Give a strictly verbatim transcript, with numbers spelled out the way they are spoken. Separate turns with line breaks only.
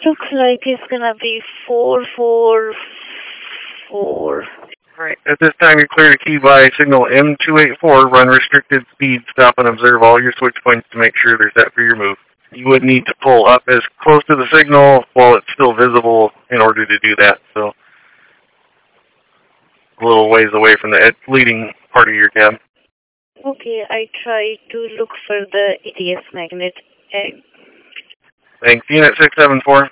looks like it's gonna be four, four, four.
Alright, at this time you're clear to key by signal M two eight four, run restricted speed, stop and observe all your switch points to make sure they're set for your move. You would need to pull up as close to the signal while it's still visible in order to do that, so a little ways away from the leading part of your cab.
Okay, I try to look for the E T S magnet. Uh,
Thanks. Unit six seven four.